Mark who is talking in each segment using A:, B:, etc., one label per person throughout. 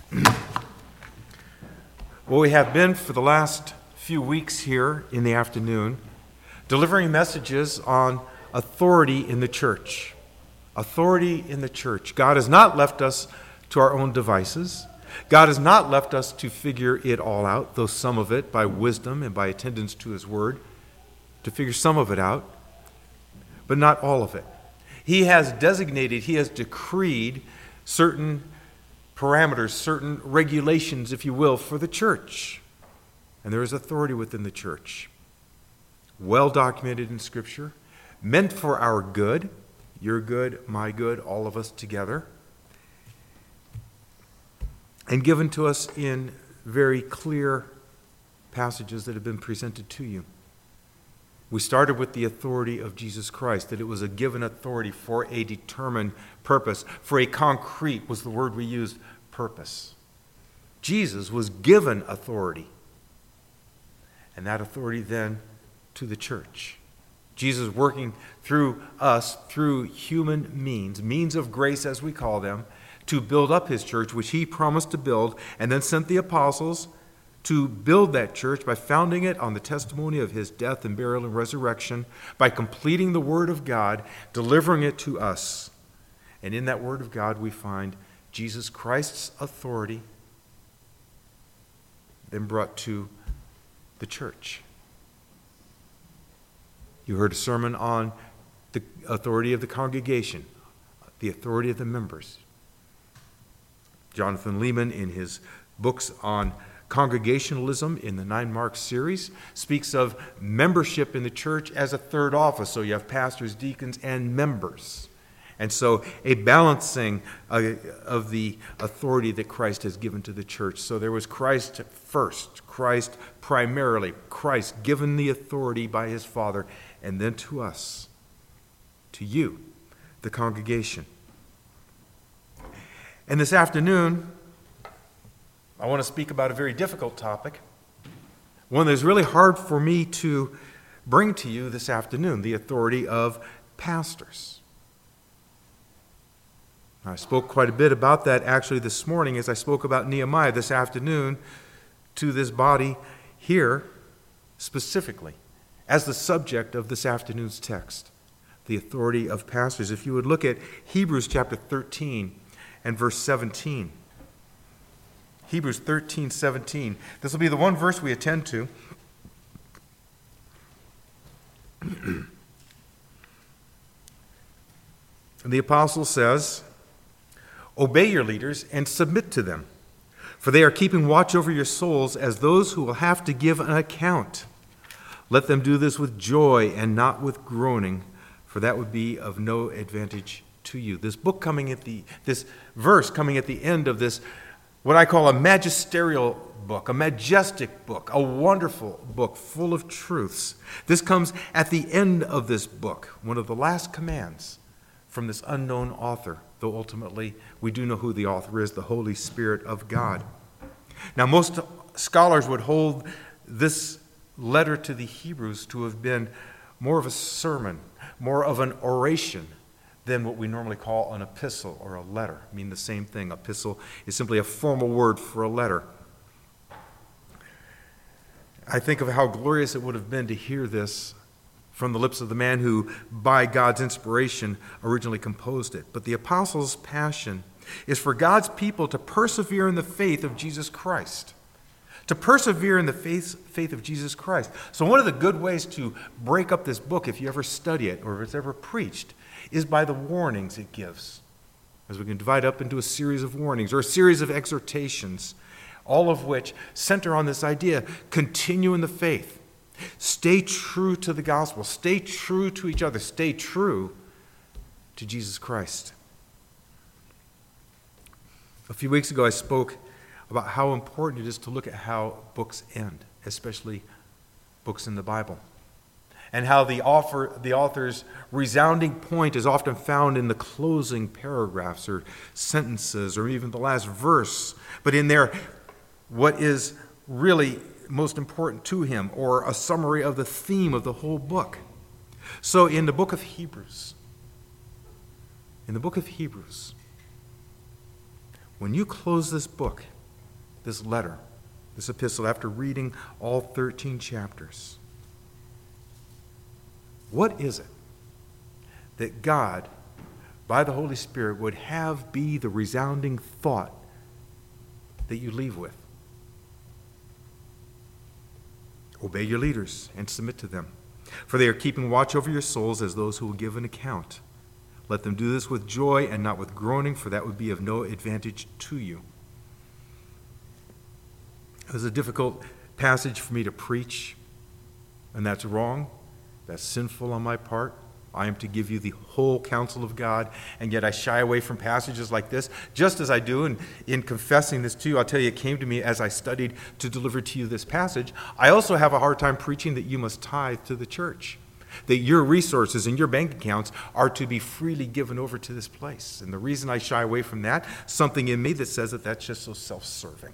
A: Well, we have been for the last few weeks here in the afternoon delivering messages on authority in the church. Authority in the church. God has not left us to our own devices. God has not left us to figure it all out, though some of it by wisdom and by attendance to His Word, to figure some of it out, but not all of it. He has designated, He has decreed certain parameters, certain regulations, if you will, for the church. And there is authority within the church. Well documented in Scripture, meant for our good, your good, my good, all of us together, and given to us in very clear passages that have been presented to you. We started with the authority of Jesus Christ, that it was a given authority for a determined purpose, for a concrete, was the word we used, purpose. Jesus was given authority, and that authority then to the church. Jesus working through us, through human means of grace as we call them, to build up His church, which He promised to build, and then sent the apostles to build that church by founding it on the testimony of His death and burial and resurrection, by completing the Word of God, delivering it to us. And in that Word of God we find Jesus Christ's authority then brought to the church. You heard a sermon on the authority of the congregation, the authority of the members. Jonathan Leeman, in his books on Congregationalism in the 9 Marks series, speaks of membership in the church as a third office. So you have pastors, deacons, and members. And so a balancing of the authority that Christ has given to the church. So there was Christ first, Christ primarily, Christ given the authority by His Father, and then to us, to you, the congregation. And this afternoon, I want to speak about a very difficult topic, one that is really hard for me to bring to you this afternoon, the authority of pastors. I spoke quite a bit about that actually this morning as I spoke about Nehemiah this afternoon to this body here specifically as the subject of this afternoon's text, the authority of pastors. If you would look at Hebrews chapter 13 and verse 17. Hebrews 13:17. This will be the one verse we attend to. And the apostle says, "Obey your leaders and submit to them, for they are keeping watch over your souls as those who will have to give an account. Let them do this with joy and not with groaning, for that would be of no advantage to you." This verse coming at the end of this, what I call a magisterial book, a majestic book, a wonderful book full of truths. This comes at the end of this book, one of the last commands from this unknown author, though ultimately we do know who the author is, the Holy Spirit of God. Now, most scholars would hold this letter to the Hebrews to have been more of a sermon, more of an oration than what we normally call an epistle or a letter. I mean the same thing. Epistle is simply a formal word for a letter. I think of how glorious it would have been to hear this from the lips of the man who, by God's inspiration, originally composed it. But the apostle's passion is for God's people to persevere in the faith of Jesus Christ. To persevere in the faith of Jesus Christ. So one of the good ways to break up this book, if you ever study it or if it's ever preached, is by the warnings it gives. As we can divide up into a series of warnings or a series of exhortations, all of which center on this idea: continue in the faith. Stay true to the gospel. Stay true to each other. Stay true to Jesus Christ. A few weeks ago I spoke about how important it is to look at how books end, especially books in the Bible. And how the author's resounding point is often found in the closing paragraphs or sentences or even the last verse. But in there, what is really most important to him, or a summary of the theme of the whole book. So in the book of Hebrews, when you close this book, this letter, this epistle, after reading all 13 chapters? What is it that God, by the Holy Spirit, would have be the resounding thought that you leave with? Obey your leaders and submit to them, for they are keeping watch over your souls as those who will give an account. Let them do this with joy and not with groaning, for that would be of no advantage to you. It was a difficult passage for me to preach, and that's wrong. That's sinful on my part. I am to give you the whole counsel of God, and yet I shy away from passages like this, just as I do. And in confessing this to you, I'll tell you, it came to me as I studied to deliver to you this passage. I also have a hard time preaching that you must tithe to the church, that your resources and your bank accounts are to be freely given over to this place. And the reason I shy away from that, something in me that says that that's just so self-serving.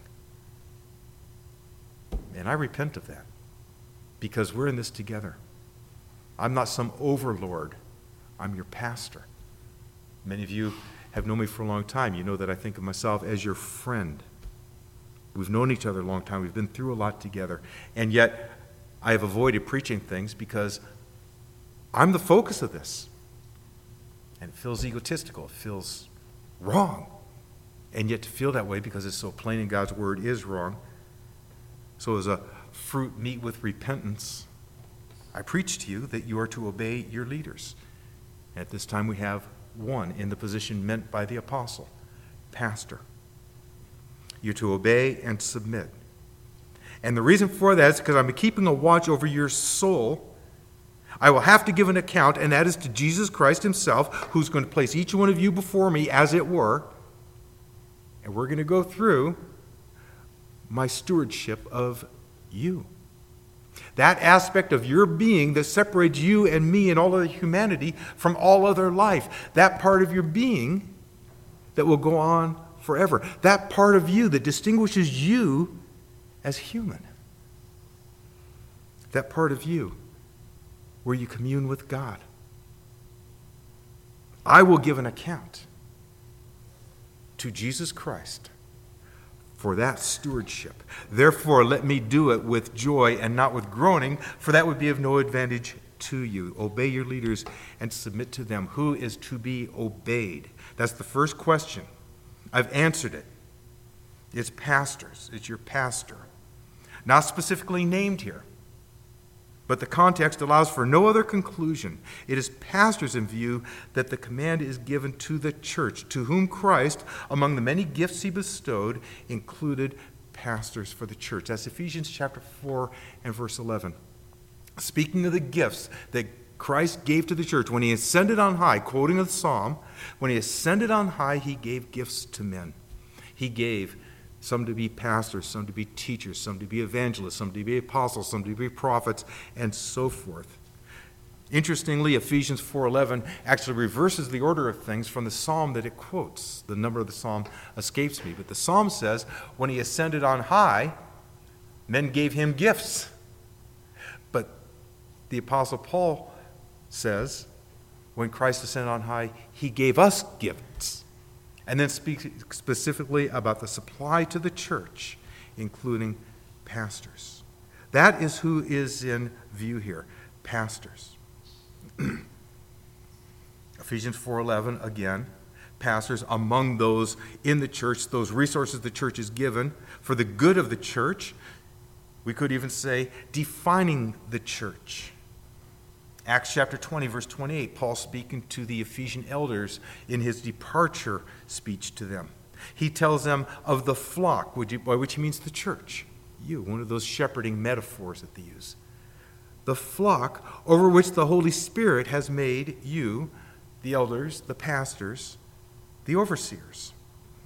A: And I repent of that, because we're in this together. I'm not some overlord. I'm your pastor. Many of you have known me for a long time. You know that I think of myself as your friend. We've known each other a long time. We've been through a lot together. And yet, I have avoided preaching things because I'm the focus of this. And it feels egotistical. It feels wrong. And yet to feel that way because it's so plain in God's word is wrong. So as a fruit meet with repentance, I preach to you that you are to obey your leaders. At this time we have one in the position meant by the apostle, pastor. You're to obey and submit. And the reason for that is because I'm keeping a watch over your soul. I will have to give an account, and that is to Jesus Christ himself, who's going to place each one of you before me, as it were. And we're going to go through my stewardship of you. That aspect of your being that separates you and me and all other humanity from all other life. That part of your being that will go on forever. That part of you that distinguishes you as human. That part of you where you commune with God. I will give an account to Jesus Christ for that stewardship. Therefore, let me do it with joy and not with groaning, for that would be of no advantage to you. Obey your leaders and submit to them. Who is to be obeyed? That's the first question. I've answered it. It's pastors. It's your pastor. Not specifically named here, but the context allows for no other conclusion. It is pastors in view that the command is given to the church, to whom Christ, among the many gifts he bestowed, included pastors for the church. That's Ephesians chapter 4 and verse 11. Speaking of the gifts that Christ gave to the church when he ascended on high, quoting the psalm, when he ascended on high, he gave gifts to men. He gave some to be pastors, some to be teachers, some to be evangelists, some to be apostles, some to be prophets, and so forth. Interestingly, Ephesians 4:11 actually reverses the order of things from the psalm that it quotes. The number of the psalm escapes me, but the psalm says, when he ascended on high, men gave him gifts. But the Apostle Paul says, when Christ ascended on high, he gave us gifts. And then speaks specifically about the supply to the church, including pastors. That is who is in view here, pastors. Ephesians 4:11, again, pastors among those in the church, those resources the church is given for the good of the church. We could even say defining the church. Acts chapter 20, verse 28, Paul speaking to the Ephesian elders in his departure speech to them. He tells them of the flock, by which he means the church. You, one of those shepherding metaphors that they use. The flock over which the Holy Spirit has made you, the elders, the pastors, the overseers.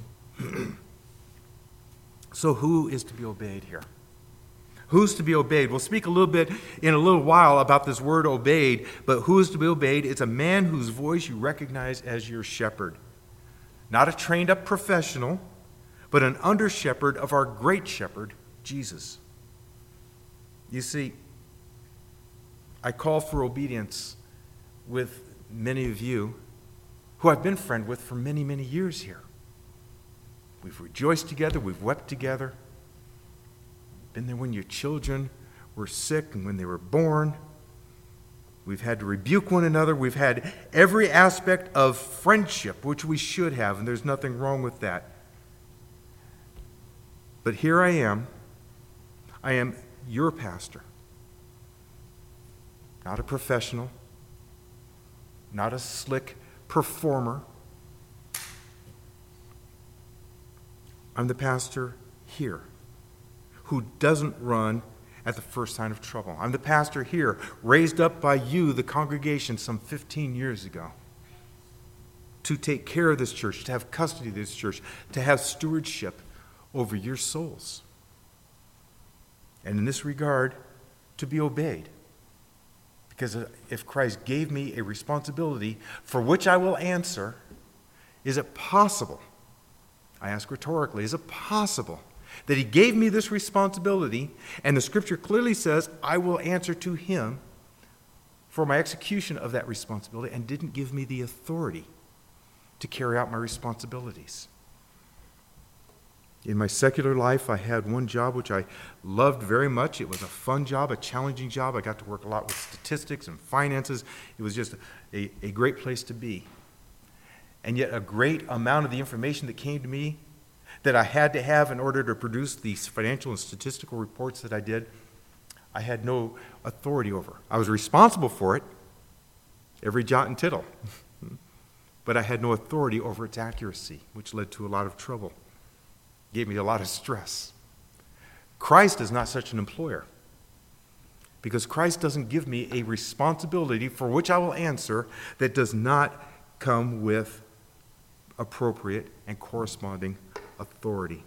A: So who is to be obeyed here? Who's to be obeyed? We'll speak a little bit in a little while about this word obeyed, but who is to be obeyed? It's a man whose voice you recognize as your shepherd. Not a trained-up professional, but an under-shepherd of our great shepherd, Jesus. You see, I call for obedience with many of you who I've been friend with for many, many years here. We've rejoiced together, we've wept together, Been there when your children were sick and when they were born. We've had to rebuke one another. We've had every aspect of friendship, which we should have, and there's nothing wrong with that. But here I am. I am your pastor. Not a professional, not a slick performer. I'm the pastor here who doesn't run at the first sign of trouble. I'm the pastor here, raised up by you, the congregation, some 15 years ago, to take care of this church, to have custody of this church, to have stewardship over your souls. And in this regard, to be obeyed. Because if Christ gave me a responsibility for which I will answer, is it possible, I ask rhetorically, is it possible that he gave me this responsibility, and the Scripture clearly says I will answer to him for my execution of that responsibility, and didn't give me the authority to carry out my responsibilities? In my secular life, I had one job which I loved very much. It was a fun job, a challenging job. I got to work a lot with statistics and finances. It was just a great place to be. And yet a great amount of the information that came to me that I had to have in order to produce these financial and statistical reports that I did, I had no authority over. I was responsible for it, every jot and tittle, but I had no authority over its accuracy, which led to a lot of trouble. Gave me a lot of stress. Christ is not such an employer, because Christ doesn't give me a responsibility for which I will answer that does not come with appropriate and corresponding authority.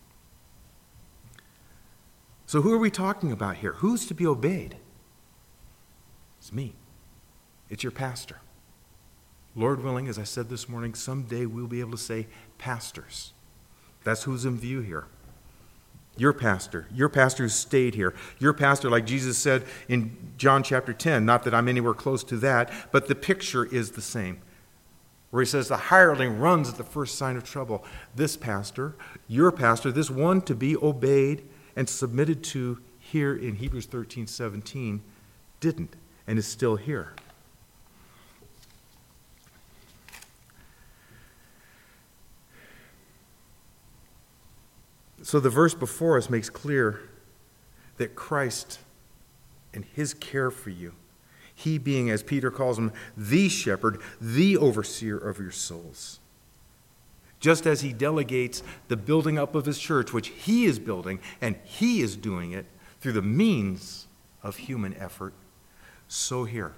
A: So who are we talking about here? Who's to be obeyed? It's me. It's your pastor. Lord willing, as I said this morning, someday we'll be able to say pastors. That's who's in view here. Your pastor who stayed here. Your pastor, like Jesus said in John chapter 10, not that I'm anywhere close to that, but the picture is the same. Where he says the hireling runs at the first sign of trouble. This pastor, your pastor, this one to be obeyed and submitted to here in Hebrews 13:17, didn't and is still here. So the verse before us makes clear that Christ and his care for you, he being, as Peter calls him, the shepherd, the overseer of your souls. Just as he delegates the building up of his church, which he is building, and he is doing it through the means of human effort, so here.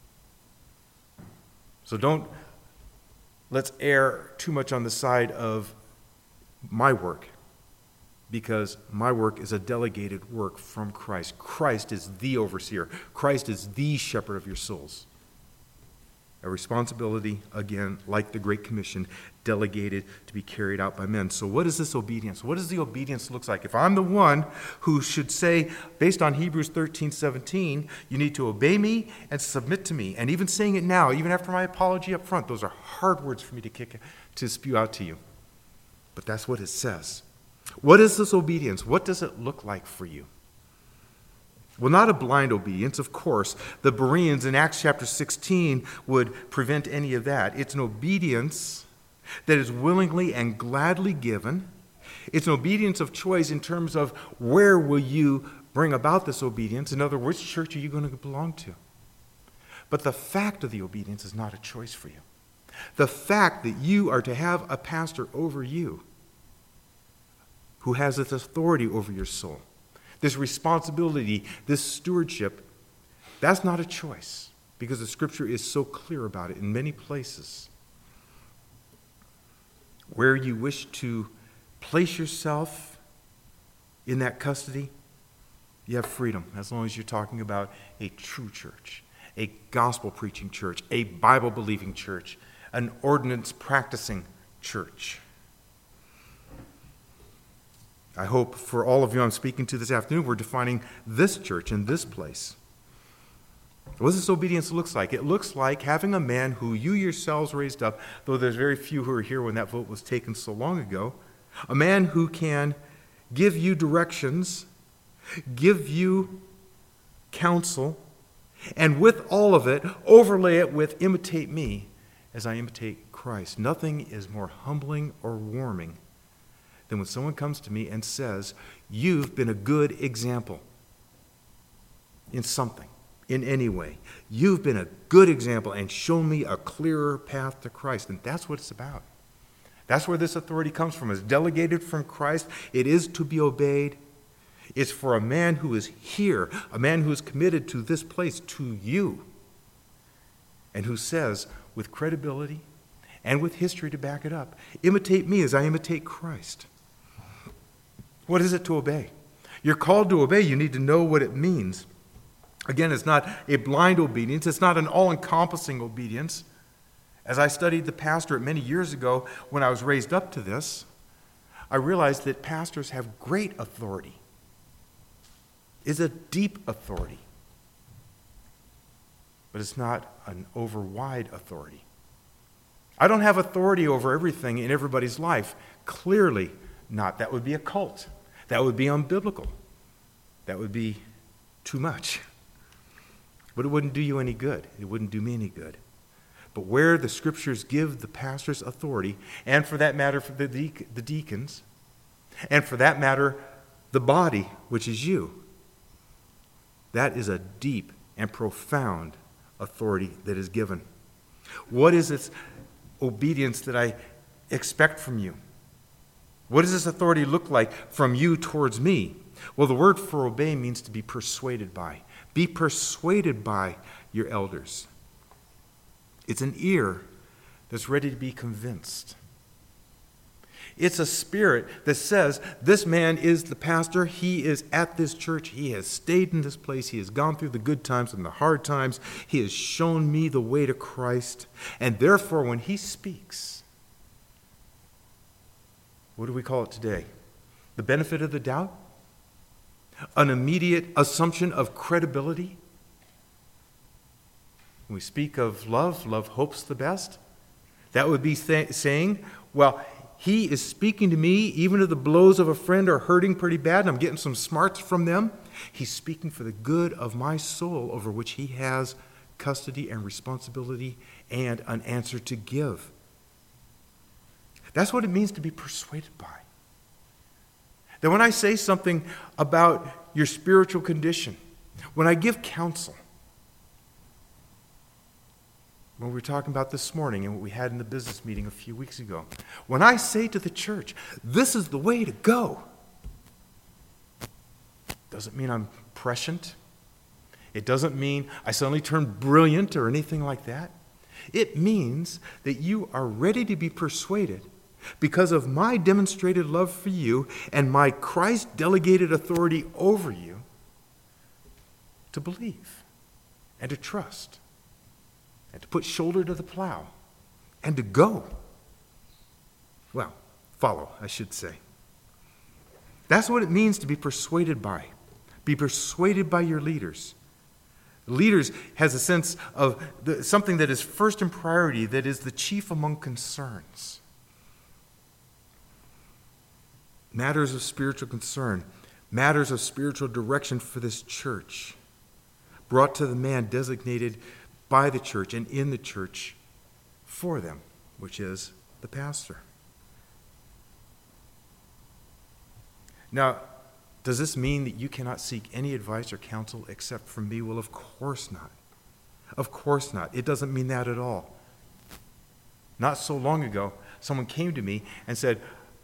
A: So let's err too much on the side of my work, because my work is a delegated work from Christ. Christ is the overseer. Christ is the shepherd of your souls. A responsibility, again, like the Great Commission, delegated to be carried out by men. So what is this obedience? What does the obedience look like? If I'm the one who should say, based on Hebrews 13:17, you need to obey me and submit to me. And even saying it now, even after my apology up front, those are hard words for me to spew out to you. But that's what it says. What is this obedience? What does it look like for you? Well, not a blind obedience, of course. The Bereans in Acts chapter 16 would prevent any of that. It's an obedience that is willingly and gladly given. It's an obedience of choice in terms of where will you bring about this obedience. In other words, which church are you going to belong to? But the fact of the obedience is not a choice for you. The fact that you are to have a pastor over you who has this authority over your soul, this responsibility, this stewardship, that's not a choice, because the Scripture is so clear about it in many places. Where you wish to place yourself in that custody, you have freedom, as long as you're talking about a true church, a gospel-preaching church, a Bible-believing church, an ordinance-practicing church. I hope for all of you I'm speaking to this afternoon, we're defining this church in this place. What does this obedience look like? It looks like having a man who you yourselves raised up, though there's very few who are here when that vote was taken so long ago, a man who can give you directions give you counsel, and with all of it, overlay it with imitate me as I imitate Christ. Nothing is more humbling or warming than when someone comes to me and says, you've been a good example in something, in any way. You've been a good example and shown me a clearer path to Christ. And that's what it's about. That's where this authority comes from. It's delegated from Christ. It is to be obeyed. It's for a man who is here, a man who is committed to this place, to you, and who says, with credibility and with history to back it up, imitate me as I imitate Christ. What is it to obey? You're called to obey. You need to know what it means. Again, it's not a blind obedience. It's not an all-encompassing obedience. As I studied the pastorate many years ago, when I was raised up to this, I realized that pastors have great authority. It's a deep authority. But it's not an over-wide authority. I don't have authority over everything in everybody's life. Clearly not. That would be a cult. That would be unbiblical. That would be too much. But it wouldn't do you any good. It wouldn't do me any good. But where the Scriptures give the pastors authority, and for that matter for the deacons, and for that matter the body, which is you, that is a deep and profound authority that is given. What is this obedience that I expect from you? What does this authority look like from you towards me? Well, the word for obey means to be persuaded by. Be persuaded by your elders. It's an ear that's ready to be convinced. It's a spirit that says, this man is the pastor, he is at this church, he has stayed in this place, he has gone through the good times and the hard times, he has shown me the way to Christ, and therefore when he speaks, what do we call it today? The benefit of the doubt? An immediate assumption of credibility? When we speak of love, love hopes the best. That would be saying, well, he is speaking to me, even if the blows of a friend are hurting pretty bad, and I'm getting some smarts from them. He's speaking for the good of my soul, over which he has custody and responsibility and an answer to give. That's what it means to be persuaded by. That when I say something about your spiritual condition, when I give counsel, when we were talking about this morning and what we had in the business meeting a few weeks ago, when I say to the church, this is the way to go, doesn't mean I'm prescient. It doesn't mean I suddenly turn brilliant or anything like that. It means that you are ready to be persuaded because of my demonstrated love for you and my Christ-delegated authority over you to believe and to trust and to put shoulder to the plow and to go. Well, follow, I should say. That's what it means to be persuaded by. Be persuaded by your leaders. Leaders has a sense of something that is first in priority, that is the chief among concerns. Matters of spiritual concern, matters of spiritual direction for this church, brought to the man designated by the church and in the church for them, which is the pastor. Now, does this mean that you cannot seek any advice or counsel except from me? Well, of course not. Of course not. It doesn't mean that at all. Not so long ago, someone came to me and said,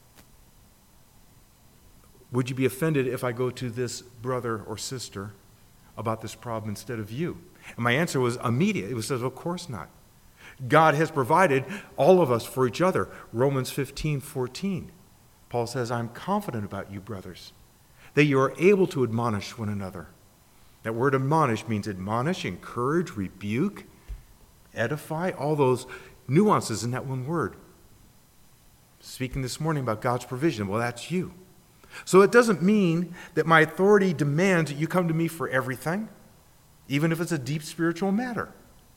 A: would you be offended if I go to this brother or sister about this problem instead of you? And my answer was immediate. It was, of course not. God has provided all of us for each other. Romans 15:14. Paul says, I'm confident about you, brothers, that you are able to admonish one another. That word admonish means admonish, encourage, rebuke, edify, all those nuances in that one word. Speaking this morning about God's provision, well, that's you. So it doesn't mean that my authority demands that you come to me for everything, even if it's a deep spiritual matter.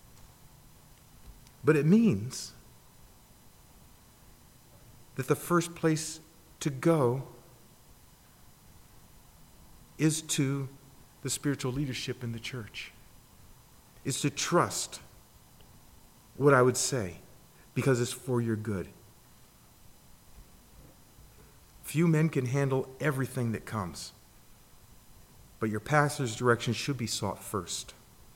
A: But it means that the first place to go is to the spiritual leadership in the church, is to trust what I would say because it's for your good. Few men can handle everything that comes, but your pastor's direction should be sought first.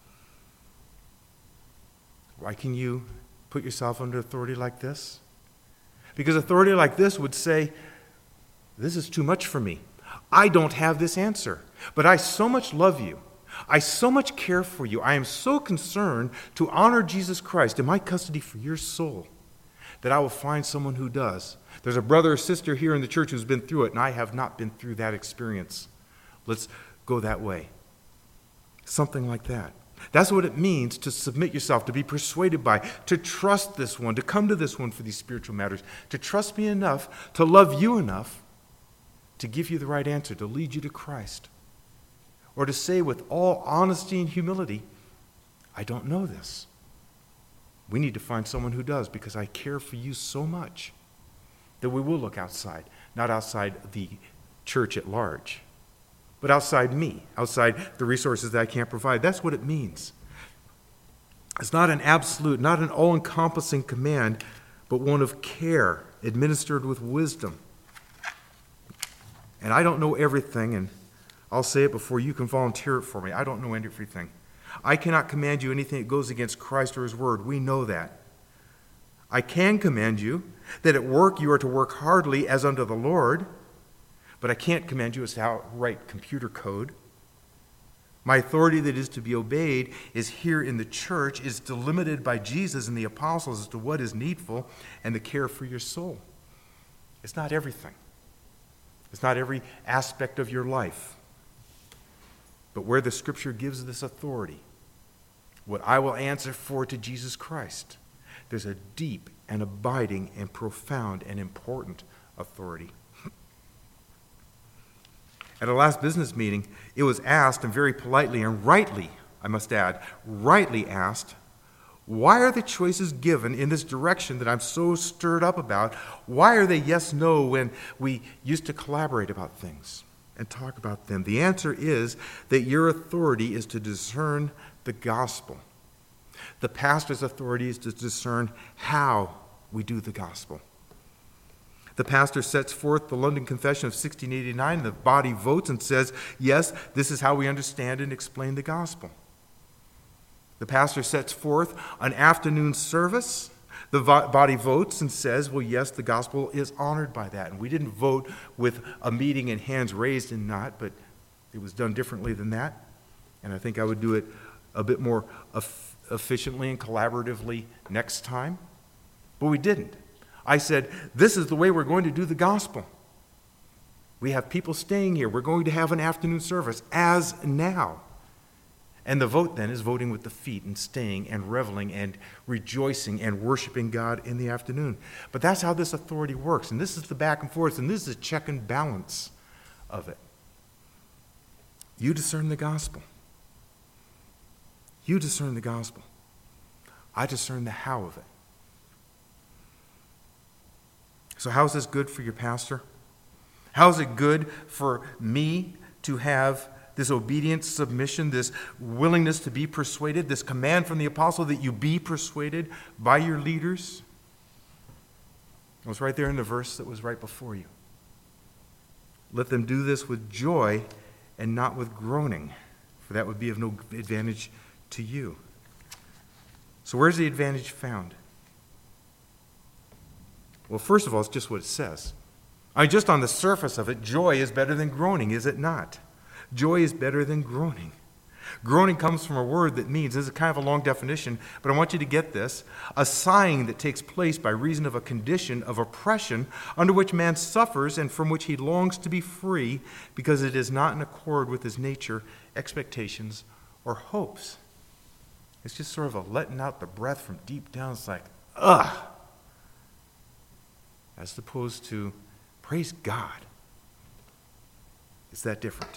A: Why can you put yourself under authority like this? Because authority like this would say, this is too much for me. I don't have this answer, but I so much love you. I so much care for you. I am so concerned to honor Jesus Christ in my custody for your soul that I will find someone who does. There's a brother or sister here in the church who's been through it, and I have not been through that experience. Let's go that way. Something like that. That's what it means to submit yourself, to be persuaded by, to trust this one, to come to this one for these spiritual matters, to trust me enough, to love you enough, to give you the right answer, to lead you to Christ. Or to say with all honesty and humility, I don't know this. We need to find someone who does because I care for you so much that we will look outside, not outside the church at large, but outside me, outside the resources that I can't provide. That's what it means. It's not an absolute, not an all-encompassing command, but one of care, administered with wisdom. And I don't know everything, and I'll say it before you can volunteer it for me. I don't know everything. I cannot command you anything that goes against Christ or his word. We know that. I can command you that at work you are to work hardly as unto the Lord, but I can't command you as to how to write computer code. My authority that is to be obeyed is here in the church, is delimited by Jesus and the apostles as to what is needful and the care for your soul. It's not everything. It's not every aspect of your life. But where the Scripture gives this authority, what I will answer for to Jesus Christ, there's a deep and abiding and profound and important authority. At our last business meeting, it was asked, and very politely and rightly, I must add, rightly asked, why are the choices given in this direction that I'm so stirred up about? Why are they yes, no when we used to collaborate about things and talk about them? The answer is that your authority is to discern the gospel. The pastor's authority is to discern how we do the gospel. The pastor sets forth the London Confession of 1689, and the body votes and says, yes, this is how we understand and explain the gospel. The pastor sets forth an afternoon service. The body votes and says, well, yes, the gospel is honored by that. And we didn't vote with a meeting and hands raised and not, but it was done differently than that. And I think I would do it a bit more efficiently and collaboratively next time. But we didn't. I said, this is the way we're going to do the gospel. We have people staying here. We're going to have an afternoon service as now. And the vote then is voting with the feet and staying and reveling and rejoicing and worshiping God in the afternoon. But that's how this authority works. And this is the back and forth, and this is a check and balance of it. You discern the gospel. You discern the gospel. I discern the how of it. So how is this good for your pastor? How is it good for me to have this obedience, submission, this willingness to be persuaded, this command from the apostle that you be persuaded by your leaders? It was right there in the verse that was right before you. Let them do this with joy and not with groaning, for that would be of no advantage to you. So where's the advantage found? Well, first of all, it's just what it says. Just on the surface of it, joy is better than groaning, is it not? Joy is better than groaning. Groaning comes from a word that means, this is kind of a long definition, but I want you to get this, a sighing that takes place by reason of a condition of oppression under which man suffers and from which he longs to be free because it is not in accord with his nature, expectations, or hopes. It's just sort of a letting out the breath from deep down. It's like, ugh. As opposed to, praise God. It's that different.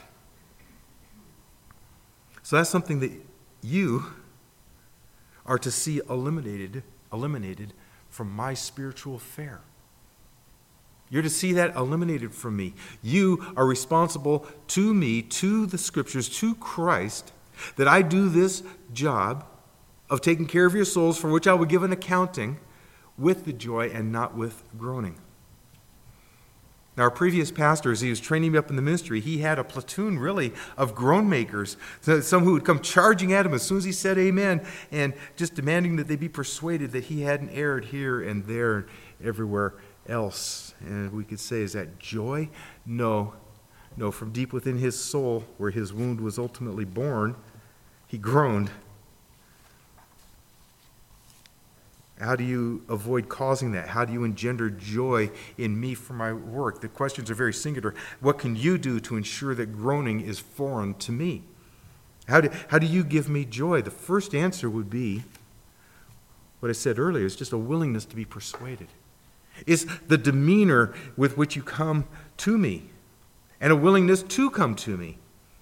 A: So that's something that you are to see eliminated from my spiritual affair. You're to see that eliminated from me. You are responsible to me, to the Scriptures, to Christ, that I do this job of taking care of your souls, for which I will give an accounting, with the joy and not with groaning. Now, our previous pastor, as he was training me up in the ministry, he had a platoon, really, of groan makers, some who would come charging at him as soon as he said amen, and just demanding that they be persuaded that he hadn't erred here and there and everywhere else. And we could say, is that joy? No. No, from deep within his soul, where his wound was ultimately born, he groaned. How do you avoid causing that? How do you engender joy in me for my work? The questions are very singular. What can you do to ensure that groaning is foreign to me? How do you give me joy? The first answer would be what I said earlier. It's just a willingness to be persuaded. It's the demeanor with which you come to me and a willingness to come to me.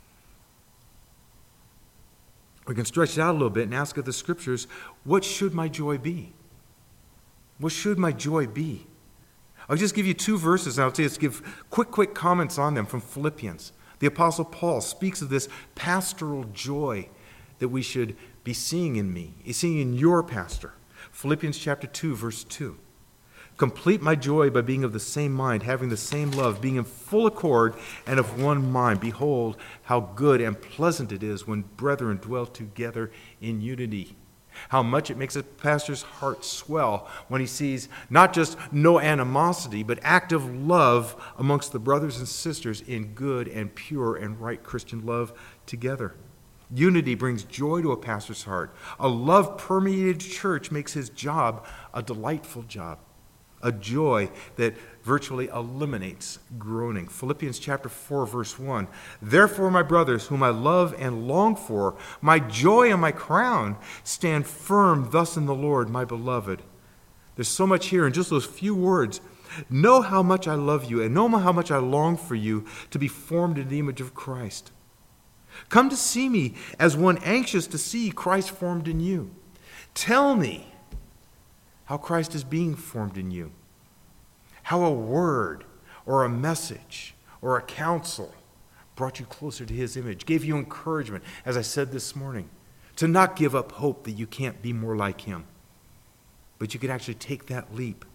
A: We can stretch it out a little bit and ask of the Scriptures, what should my joy be? What should my joy be? I'll just give you two verses, and I'll just give quick comments on them from Philippians. The Apostle Paul speaks of this pastoral joy that we should be seeing in me, seeing in your pastor. Philippians chapter 2, verse 2. Complete my joy by being of the same mind, having the same love, being in full accord and of one mind. Behold, how good and pleasant it is when brethren dwell together in unity. How much it makes a pastor's heart swell when he sees not just no animosity, but active love amongst the brothers and sisters in good and pure and right Christian love together. Unity brings joy to a pastor's heart. A love-permeated church makes his job a delightful job, a joy that virtually eliminates groaning. Philippians chapter 4, verse 1. Therefore, my brothers, whom I love and long for, my joy and my crown, stand firm thus in the Lord, my beloved. There's so much here in just those few words. Know how much I love you and know how much I long for you to be formed in the image of Christ. Come to see me as one anxious to see Christ formed in you. Tell me how Christ is being formed in you. How a word or a message or a counsel brought you closer to his image, gave you encouragement, as I said this morning, to not give up hope that you can't be more like him, but you can actually take that leap.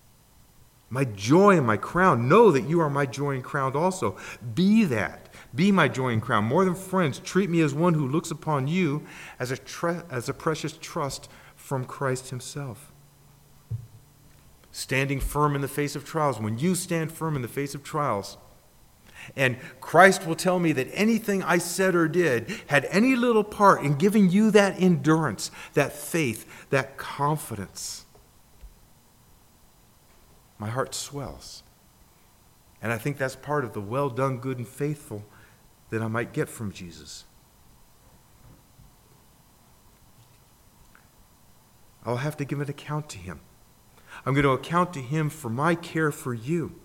A: My joy and my crown. Know that you are my joy and crown also. Be that. Be my joy and crown. More than friends, treat me as one who looks upon you as a precious trust from Christ himself. Standing firm in the face of trials. When you stand firm in the face of trials, and Christ will tell me that anything I said or did had any little part in giving you that endurance, that faith, that confidence, my heart swells. And I think that's part of the well done, good and faithful that I might get from Jesus. I'll have to give an account to him. I'm going to account to him for my care for you.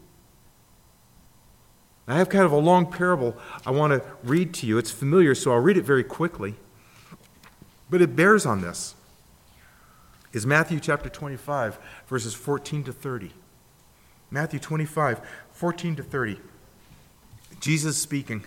A: I have kind of a long parable I want to read to you. It's familiar, so I'll read it very quickly. But it bears on this. It's Matthew chapter 25, verses 14 to 30. Matthew 25, 14 to 30. Jesus speaking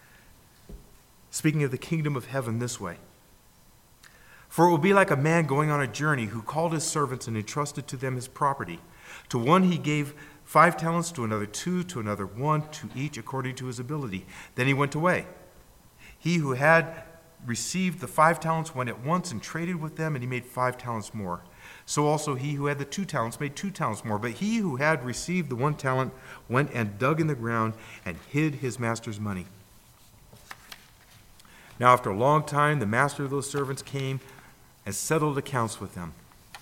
A: of the kingdom of heaven this way. For it will be like a man going on a journey who called his servants and entrusted to them his property. To one he gave 5 talents, to another 2, to another 1, to each according to his ability. Then he went away. He who had received the 5 talents went at once and traded with them, and he made 5 talents more. So also he who had the 2 talents made 2 talents more. But he who had received the 1 talent went and dug in the ground and hid his master's money. Now after a long time, the master of those servants came and settled accounts with them.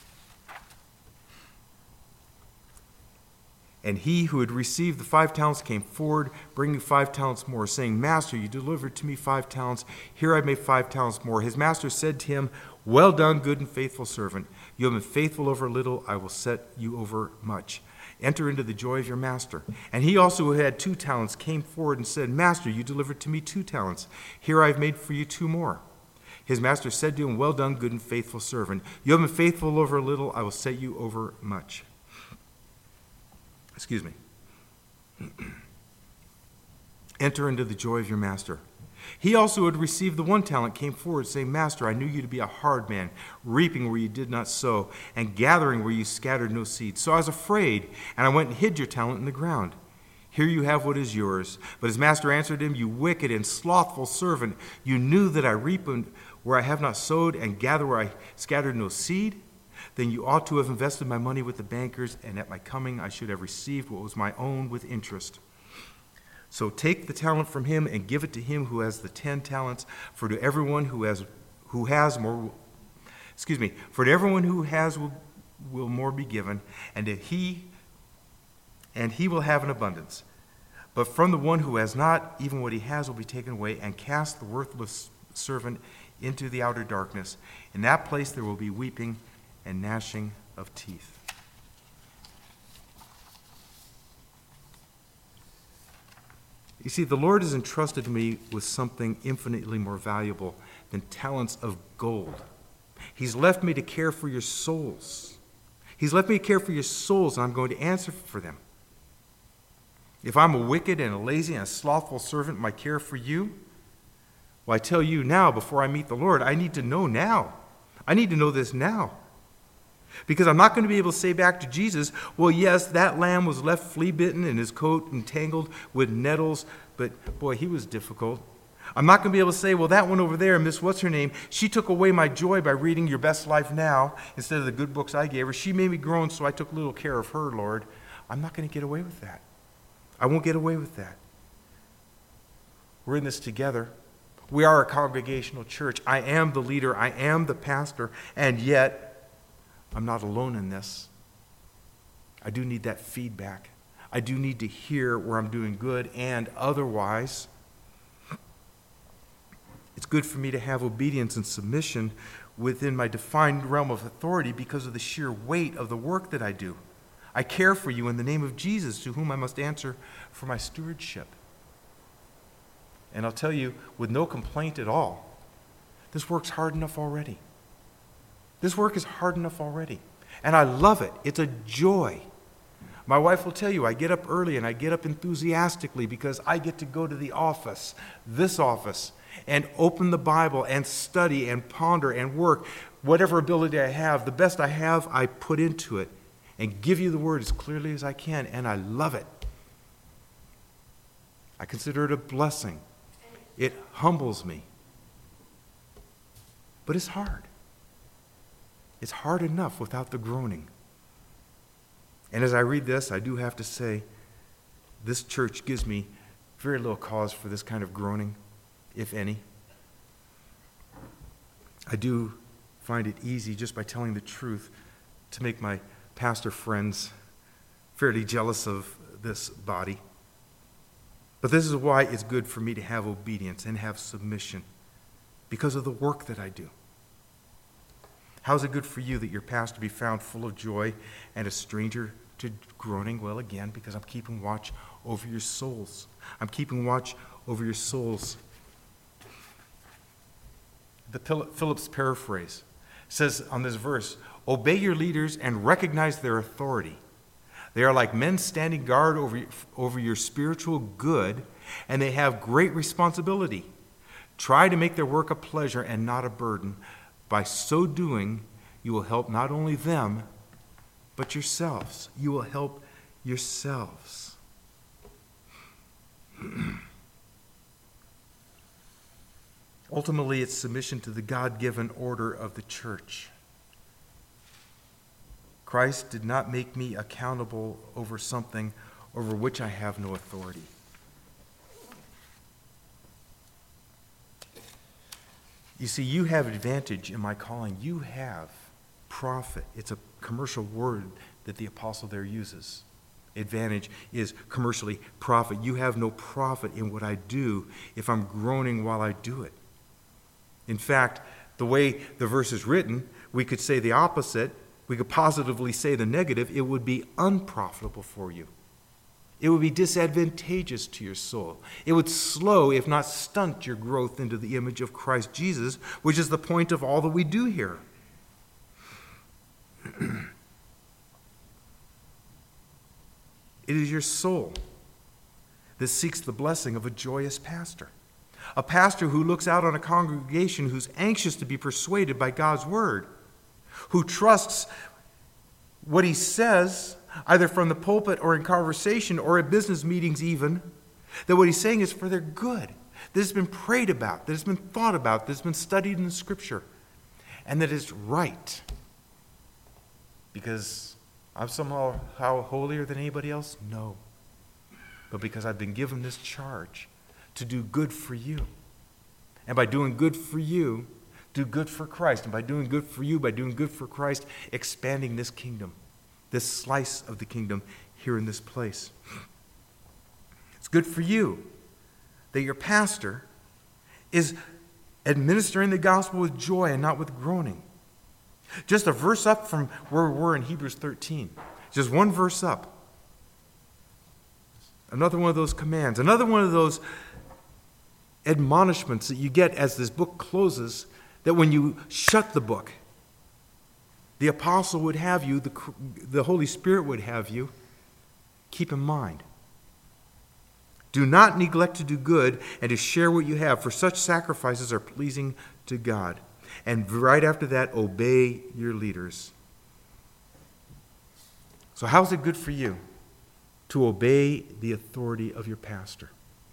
A: And he who had received the 5 talents came forward, bringing 5 talents more, saying, Master, you delivered to me 5 talents. Here I made 5 talents more. His master said to him, Well done, good and faithful servant. You have been faithful over little. I will set you over much. Enter into the joy of your master. And he also who had 2 talents came forward and said, Master, you delivered to me 2 talents. Here I have made for you 2 more. His master said to him, Well done, good and faithful servant. You have been faithful over a little. I will set you over much. Enter into the joy of your master. He also who had received the 1 talent came forward, saying, Master, I knew you to be a hard man, reaping where you did not sow, and gathering where you scattered no seed. So I was afraid, and I went and hid your talent in the ground. Here you have what is yours. But his master answered him, You wicked and slothful servant, you knew that I reap where I have not sowed, and gather where I scattered no seed? Then you ought to have invested my money with the bankers, and at my coming I should have received what was my own with interest. So take the talent from him and give it to him who has the 10 talents. For to everyone who has more, for to everyone who has will more be given, and he will have an abundance. But from the one who has not, even what he has will be taken away. And cast the worthless servant into the outer darkness. In that place there will be weeping and gnashing of teeth. You see, the Lord has entrusted me with something infinitely more valuable than talents of gold. He's left me to care for your souls. He's left me to care for your souls, and I'm going to answer for them. If I'm a wicked and a lazy and a slothful servant in my care for you, well, I tell you now, before I meet the Lord, I need to know now. I need to know this now. Because I'm not going to be able to say back to Jesus, well, yes, that lamb was left flea-bitten and his coat entangled with nettles, but boy, he was difficult. I'm not going to be able to say, well, that one over there, Miss What's-Her-Name, she took away my joy by reading Your Best Life Now instead of the good books I gave her. She made me groan, so I took little care of her, Lord. I'm not going to get away with that. I won't get away with that. We're in this together. We are a congregational church. I am the leader. I am the pastor. And yet, I'm not alone in this. I do need that feedback. I do need to hear where I'm doing good and otherwise. It's good for me to have obedience and submission within my defined realm of authority because of the sheer weight of the work that I do. I care for you in the name of Jesus, to whom I must answer for my stewardship. And I'll tell you, with no complaint at all, this work's hard enough already. This work is hard enough already. And I love it. It's a joy. My wife will tell you, I get up early and I get up enthusiastically because I get to go to the office, this office, and open the Bible and study and ponder and work. Whatever ability I have, the best I have, I put into it and give you the word as clearly as I can. And I love it. I consider it a blessing. It humbles me. But it's hard. It's hard enough without the groaning. And as I read this, I do have to say, this church gives me very little cause for this kind of groaning, if any. I do find it easy, just by telling the truth, to make my pastor friends fairly jealous of this body. But this is why it's good for me to have obedience and have submission, because of the work that I do. How is it good for you that your pastor be found full of joy and a stranger to groaning? Well, again, because I'm keeping watch over your souls. I'm keeping watch over your souls. The Phillips paraphrase says on this verse, obey your leaders and recognize their authority. They are like men standing guard over your spiritual good, and they have great responsibility. Try to make their work a pleasure and not a burden. By so doing, you will help not only them, but yourselves. You will help yourselves. Ultimately, it's submission to the God-given order of the church. Christ did not make me accountable over something over which I have no authority. You see, you have advantage in my calling. You have profit. It's a commercial word that the apostle there uses. Advantage is commercially profit. You have no profit in what I do if I'm groaning while I do it. In fact, the way the verse is written, we could say the opposite. We could positively say the negative. It would be unprofitable for you. It would be disadvantageous to your soul. It would slow, if not stunt, your growth into the image of Christ Jesus, which is the point of all that we do here. It is your soul that seeks the blessing of a joyous pastor. A pastor who looks out on a congregation who's anxious to be persuaded by God's word, who trusts what he says, either from the pulpit or in conversation or at business meetings even, that what he's saying is for their good, that has been prayed about, that has been thought about, that has been studied in the Scripture, and that is right. Because I'm somehow holier than anybody else? No. But because I've been given this charge to do good for you. And by doing good for you, do good for Christ. And by doing good for you, by doing good for Christ, expanding this kingdom, this slice of the kingdom here in this place. It's good for you that your pastor is administering the gospel with joy and not with groaning. Just a verse up from where we were in Hebrews 13. Just one verse up. Another one of those commands. Another one of those admonishments that you get as this book closes, that when you shut the book, the apostle would have you, the Holy Spirit would have you keep in mind. Do not neglect to do good and to share what you have, for such sacrifices are pleasing to God. And right after that, obey your leaders. So how is it good for you to obey the authority of your pastor?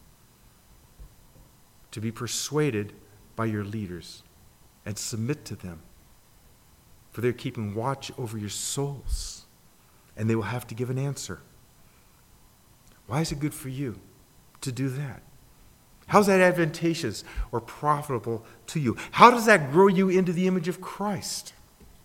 A: To be persuaded by your leaders and submit to them, for they're keeping watch over your souls, and they will have to give an answer. Why is it good for you to do that? How is that advantageous or profitable to you? How does that grow you into the image of Christ?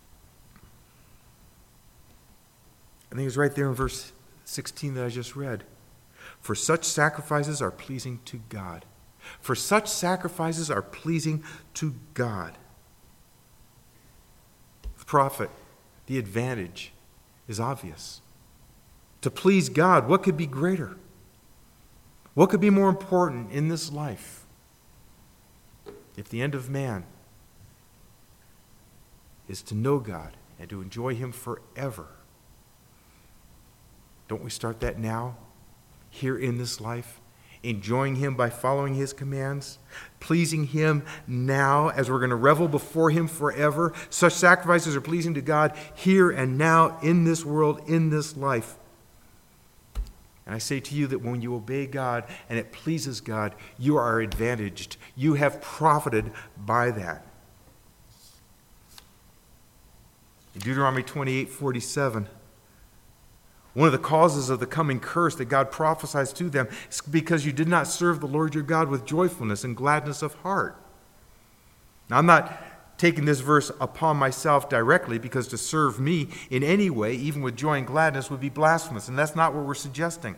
A: I think it's right there in verse 16 that I just read. For such sacrifices are pleasing to God. For such sacrifices are pleasing to God. The prophet, the advantage is obvious. To please God, what could be greater? What could be more important in this life? If the end of man is to know God and to enjoy Him forever, don't we start that now, here in this life? Enjoying Him by following His commands, pleasing Him now as we're going to revel before Him forever. Such sacrifices are pleasing to God here and now in this world, in this life. And I say to you that when you obey God and it pleases God, you are advantaged. You have profited by that. In Deuteronomy 28:47, one of the causes of the coming curse that God prophesies to them is because you did not serve the Lord your God with joyfulness and gladness of heart. Now, I'm not taking this verse upon myself directly, because to serve me in any way, even with joy and gladness, would be blasphemous, and that's not what we're suggesting.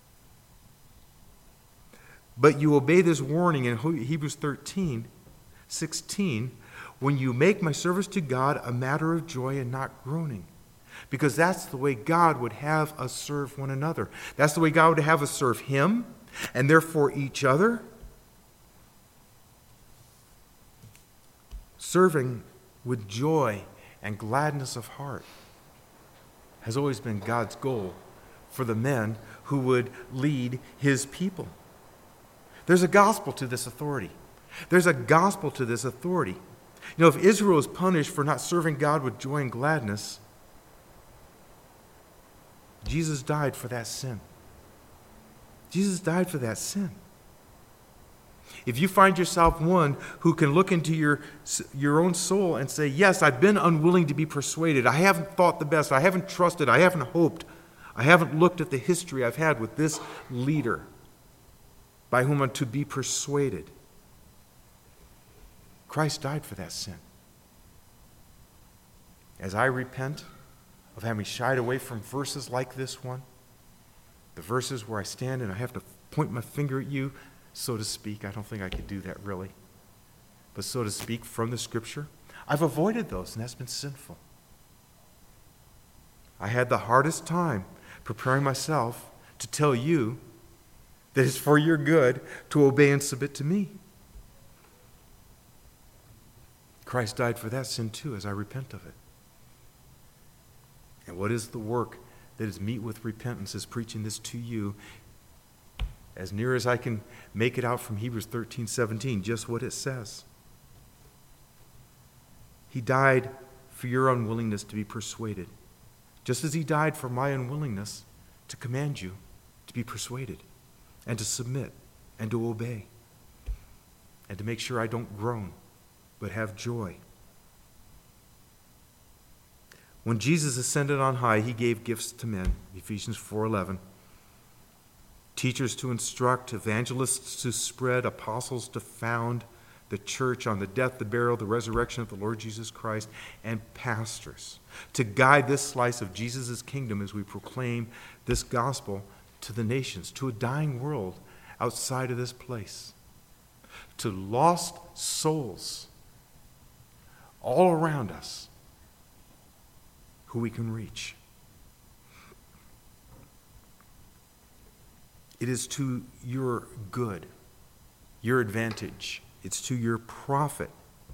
A: But you obey this warning in Hebrews 13:16, when you make my service to God a matter of joy and not groaning. Because that's the way God would have us serve one another. That's the way God would have us serve Him, and therefore each other. Serving with joy and gladness of heart has always been God's goal for the men who would lead His people. There's a gospel to this authority. There's a gospel to this authority. You know, if Israel is punished for not serving God with joy and gladness, Jesus died for that sin. Jesus died for that sin. If you find yourself one who can look into your own soul and say, yes, I've been unwilling to be persuaded. I haven't thought the best. I haven't trusted. I haven't hoped. I haven't looked at the history I've had with this leader by whom I'm to be persuaded. Christ died for that sin. As I repent of having shied away from verses like this one, the verses where I stand and I have to point my finger at you, so to speak. I don't think I could do that really. But so to speak, from the Scripture, I've avoided those, and that's been sinful. I had the hardest time preparing myself to tell you that it's for your good to obey and submit to me. Christ died for that sin too, as I repent of it. And what is the work that is meet with repentance, is preaching this to you as near as I can make it out from Hebrews 13:17, just what it says. He died for your unwillingness to be persuaded, just as he died for my unwillingness to command you to be persuaded and to submit and to obey and to make sure I don't groan but have joy. When Jesus ascended on high, he gave gifts to men, Ephesians 4:11. Teachers to instruct, evangelists to spread, apostles to found the church on the death, the burial, the resurrection of the Lord Jesus Christ, and pastors to guide this slice of Jesus' kingdom as we proclaim this gospel to the nations, to a dying world outside of this place, to lost souls all around us who we can reach. It is to your good, your advantage. It's to your profit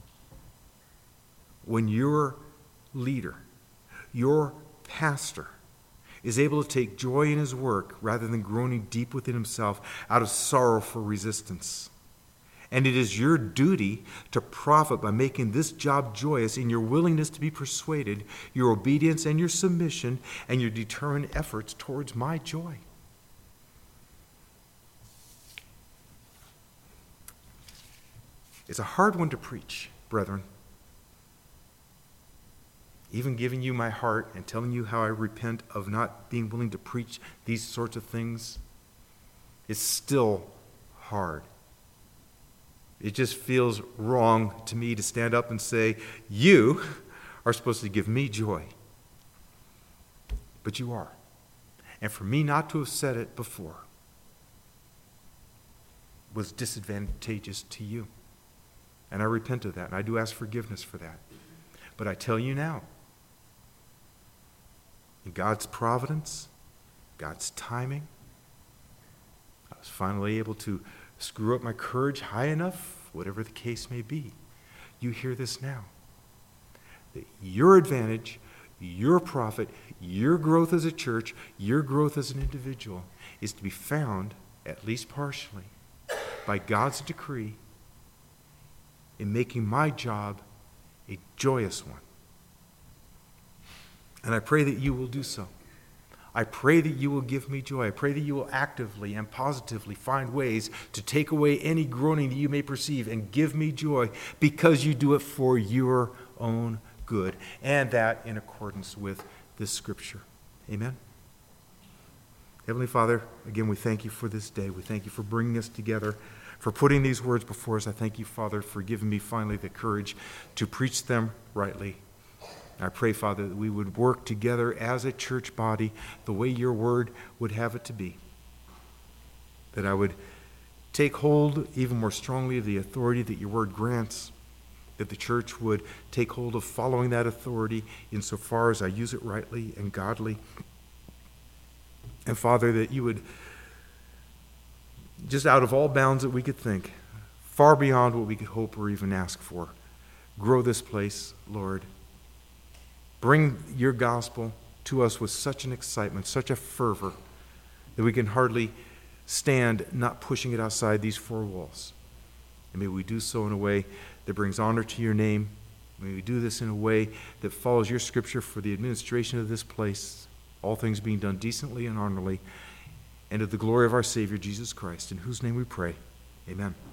A: when your leader, your pastor, is able to take joy in his work rather than groaning deep within himself out of sorrowful resistance. And it is your duty to profit by making this job joyous in your willingness to be persuaded, your obedience and your submission, and your determined efforts towards my joy. It's a hard one to preach, brethren. Even giving you my heart and telling you how I repent of not being willing to preach these sorts of things is still hard. It just feels wrong to me to stand up and say, you are supposed to give me joy. But you are. And for me not to have said it before was disadvantageous to you. And I repent of that, and I do ask forgiveness for that. But I tell you now, in God's providence, God's timing, I was finally able to screw up my courage high enough, whatever the case may be. You hear this now. That your advantage, your profit, your growth as a church, your growth as an individual is to be found, at least partially, by God's decree in making my job a joyous one. And I pray that you will do so. I pray that you will give me joy. I pray that you will actively and positively find ways to take away any groaning that you may perceive and give me joy because you do it for your own good, and that in accordance with this scripture. Amen. Heavenly Father, again, we thank you for this day. We thank you for bringing us together, for putting these words before us. I thank you, Father, for giving me finally the courage to preach them rightly. I pray, Father, that we would work together as a church body the way your word would have it to be. That I would take hold even more strongly of the authority that your word grants. That the church would take hold of following that authority insofar as I use it rightly and godly. And Father, that you would, just out of all bounds that we could think, far beyond what we could hope or even ask for, grow this place, Lord. Bring your gospel to us with such an excitement, such a fervor, that we can hardly stand not pushing it outside these four walls. And may we do so in a way that brings honor to your name. May we do this in a way that follows your scripture for the administration of this place, all things being done decently and honorably, and to the glory of our Savior, Jesus Christ, in whose name we pray. Amen.